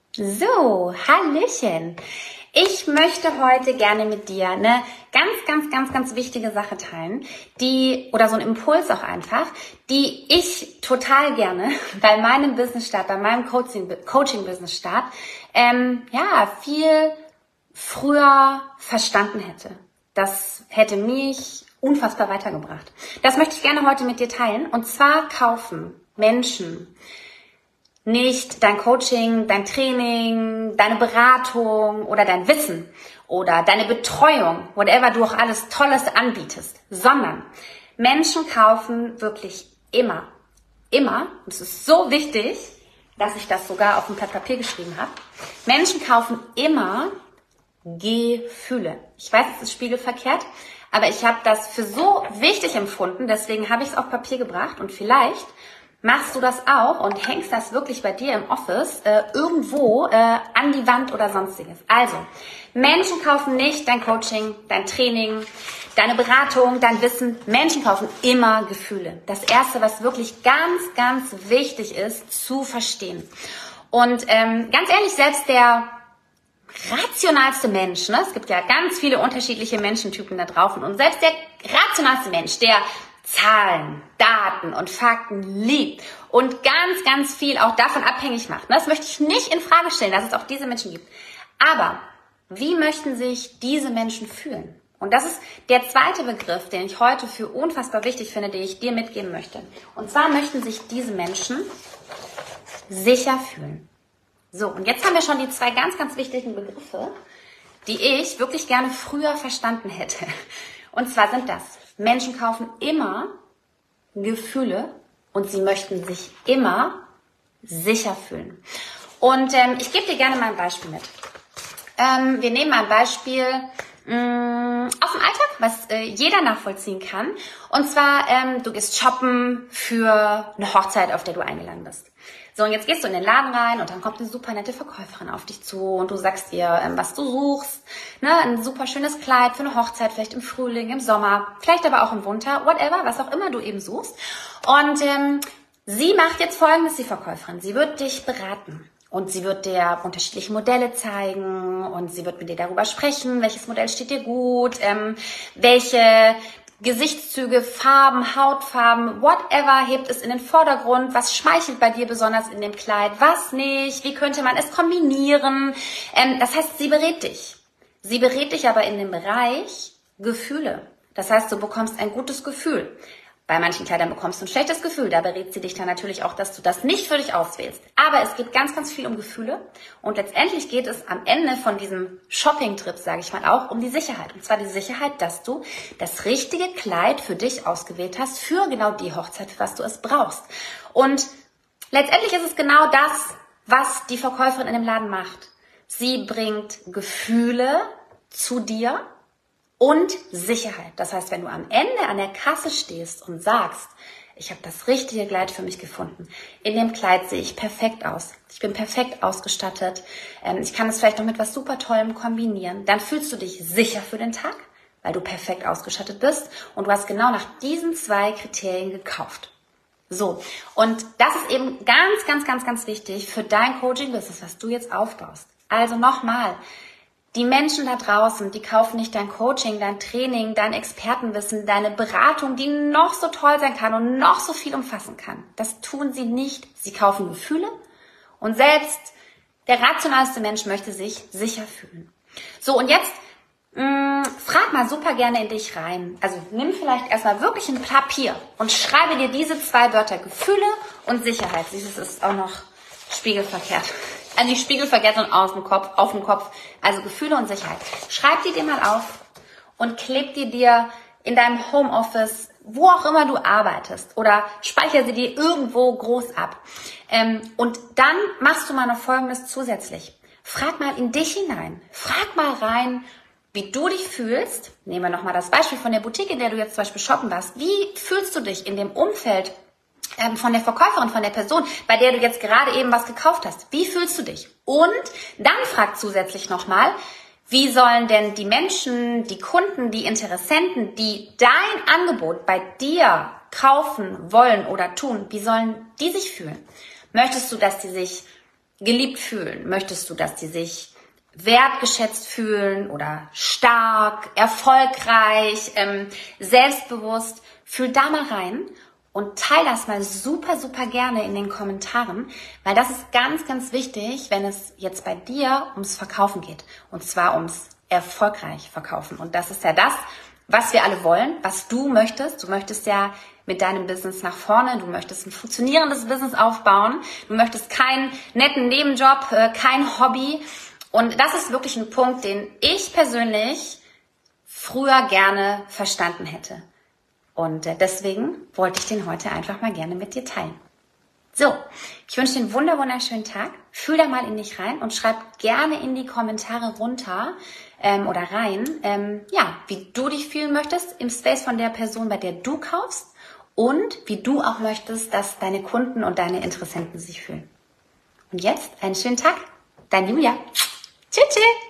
So, Hallöchen. Ich möchte heute gerne mit dir eine ganz wichtige Sache teilen, oder so ein Impuls auch einfach, die ich total gerne bei meinem Business-Start, bei meinem Coaching-Business-Start, viel früher verstanden hätte. Das hätte mich unfassbar weitergebracht. Das möchte ich gerne heute mit dir teilen. Und zwar kaufen Menschen nicht dein Coaching, dein Training, deine Beratung oder dein Wissen oder deine Betreuung, whatever du auch alles Tolles anbietest, sondern Menschen kaufen wirklich immer, und es ist so wichtig, dass ich das sogar auf ein Blatt Papier geschrieben habe, Menschen kaufen immer Gefühle. Ich weiß, es ist spiegelverkehrt, aber ich habe das für so wichtig empfunden, deswegen habe ich es auf Papier gebracht und vielleicht machst du das auch und hängst das wirklich bei dir im Office irgendwo an die Wand oder sonstiges. Also, Menschen kaufen nicht dein Coaching, dein Training, deine Beratung, dein Wissen. Menschen kaufen immer Gefühle. Das Erste, was wirklich ganz wichtig ist, zu verstehen. Und ganz ehrlich, selbst der rationalste Mensch, ne? Es gibt ja ganz viele unterschiedliche Menschentypen da draußen und selbst der rationalste Mensch, der Zahlen, Daten und Fakten liebt und ganz viel auch davon abhängig macht. Das möchte ich nicht in Frage stellen, dass es auch diese Menschen gibt. Aber wie möchten sich diese Menschen fühlen? Und das ist der zweite Begriff, den ich heute für unfassbar wichtig finde, den ich dir mitgeben möchte. Und zwar möchten sich diese Menschen sicher fühlen. So, und jetzt haben wir schon die zwei ganz wichtigen Begriffe, die ich wirklich gerne früher verstanden hätte. Und zwar sind das: Menschen kaufen immer Gefühle und sie möchten sich immer sicher fühlen. Und ich gebe dir gerne mal ein Beispiel mit. Wir nehmen mal ein Beispiel aus dem Alltag, was jeder nachvollziehen kann. Und zwar, du gehst shoppen für eine Hochzeit, auf der du eingeladen bist. So, und jetzt gehst du in den Laden rein und dann kommt eine super nette Verkäuferin auf dich zu und du sagst ihr, was du suchst. Ne? Ein super schönes Kleid für eine Hochzeit, vielleicht im Frühling, im Sommer, vielleicht aber auch im Winter, whatever, was auch immer du eben suchst. Und sie macht jetzt Folgendes, die Verkäuferin. Sie wird dich beraten. Und sie wird dir unterschiedliche Modelle zeigen und sie wird mit dir darüber sprechen, welches Modell steht dir gut, welche Gesichtszüge, Farben, Hautfarben, whatever hebt es in den Vordergrund, was schmeichelt bei dir besonders in dem Kleid, was nicht, wie könnte man es kombinieren. Das heißt, sie berät dich. Sie berät dich aber in dem Bereich Gefühle. Das heißt, du bekommst ein gutes Gefühl. Bei manchen Kleidern bekommst du ein schlechtes Gefühl. Da berät sie dich dann natürlich auch, dass du das nicht für dich auswählst. Aber es geht ganz viel um Gefühle. Und letztendlich geht es am Ende von diesem Shopping-Trip, sage ich mal, auch um die Sicherheit. Und zwar die Sicherheit, dass du das richtige Kleid für dich ausgewählt hast, für genau die Hochzeit, für was du es brauchst. Und letztendlich ist es genau das, was die Verkäuferin in dem Laden macht. Sie bringt Gefühle zu dir und Sicherheit. Das heißt, wenn du am Ende an der Kasse stehst und sagst, ich habe das richtige Kleid für mich gefunden. In dem Kleid sehe ich perfekt aus. Ich bin perfekt ausgestattet. Ich kann es vielleicht noch mit was super Tollem kombinieren. Dann fühlst du dich sicher für den Tag, weil du perfekt ausgestattet bist und du hast genau nach diesen zwei Kriterien gekauft. So, und das ist eben ganz wichtig für dein Coaching-Business, was du jetzt aufbaust. Also nochmal, die Menschen da draußen, die kaufen nicht dein Coaching, dein Training, dein Expertenwissen, deine Beratung, die noch so toll sein kann und noch so viel umfassen kann. Das tun sie nicht. Sie kaufen Gefühle und selbst der rationalste Mensch möchte sich sicher fühlen. So, und jetzt frag mal super gerne in dich rein. Also nimm vielleicht erstmal wirklich ein Papier und schreibe dir diese zwei Wörter, Gefühle und Sicherheit. Dieses ist auch noch spiegelverkehrt. Also nicht spiegelverkehrt, sondern auf dem Kopf. Also Gefühle und Sicherheit. Schreib die dir mal auf und kleb die dir in deinem Homeoffice, wo auch immer du arbeitest, oder speicher sie dir irgendwo groß ab. Und dann machst du mal noch Folgendes zusätzlich. Frag mal in dich hinein. Frag mal rein, wie du dich fühlst. Nehmen wir nochmal das Beispiel von der Boutique, in der du jetzt zum Beispiel shoppen warst. Wie fühlst du dich in dem Umfeld von der Verkäuferin, von der Person, bei der du jetzt gerade eben was gekauft hast? Wie fühlst du dich? Und dann frag zusätzlich nochmal, wie sollen denn die Menschen, die Kunden, die Interessenten, die dein Angebot bei dir kaufen wollen oder tun, wie sollen die sich fühlen? Möchtest du, dass die sich geliebt fühlen? Möchtest du, dass die sich wertgeschätzt fühlen oder stark, erfolgreich, selbstbewusst? Fühl da mal rein und teile das mal super, super gerne in den Kommentaren, weil das ist ganz, ganz wichtig, wenn es jetzt bei dir ums Verkaufen geht. Und zwar ums erfolgreich verkaufen. Und das ist ja das, was wir alle wollen, was du möchtest. Du möchtest ja mit deinem Business nach vorne, du möchtest ein funktionierendes Business aufbauen, du möchtest keinen netten Nebenjob, kein Hobby. Und das ist wirklich ein Punkt, den ich persönlich früher gerne verstanden hätte. Und deswegen wollte ich den heute einfach mal gerne mit dir teilen. So, ich wünsche dir einen wunderschönen Tag. Fühl da mal in dich rein und schreib gerne in die Kommentare runter oder rein, wie du dich fühlen möchtest im Space von der Person, bei der du kaufst und wie du auch möchtest, dass deine Kunden und deine Interessenten sich fühlen. Und jetzt einen schönen Tag. Dein Julia. Tschüss.